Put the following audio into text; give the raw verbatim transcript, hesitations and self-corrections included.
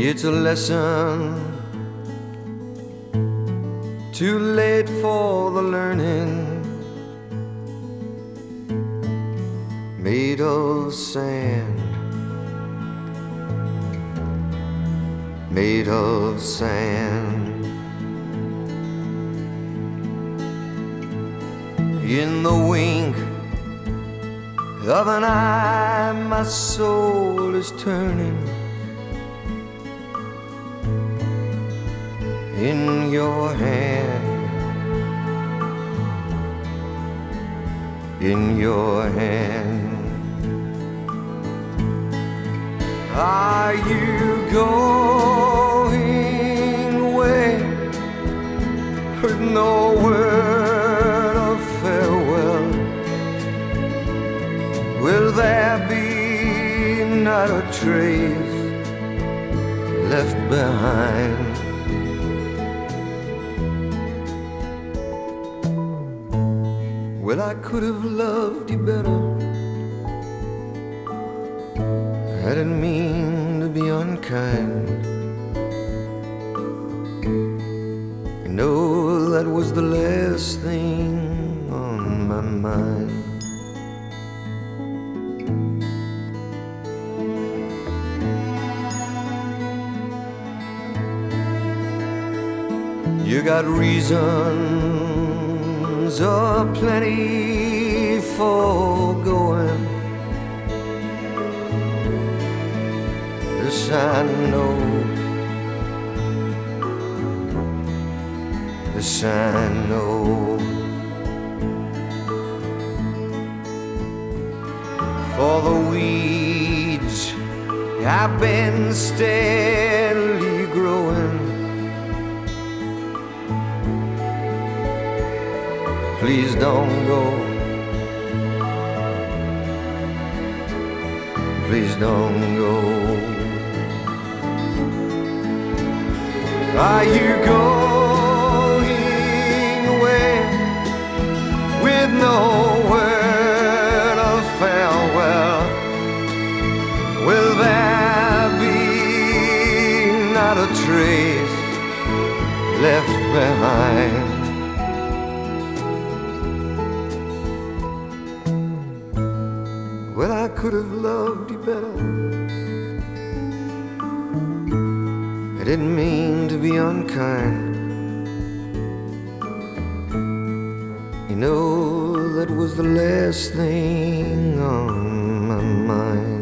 It's a lesson too late for the learning, made of sand, made of sand. In the wink of an eye, my soul is turning. In your hand, in your hand. Are you going away? Heard no word of farewell. Will there be not a trace left behind? Well, I could have loved you better. I didn't mean to be unkind. You know that was the last thing on my mind. You got reasons aplenty for going. This I know, this I know. For the weeds have been steadily growing. Please don't go. Please don't go. Are you going away with no word of farewell? Will there be not a trace left behind? Well, I could have loved you better. I didn't mean to be unkind. You know, that was the last thing on my mind.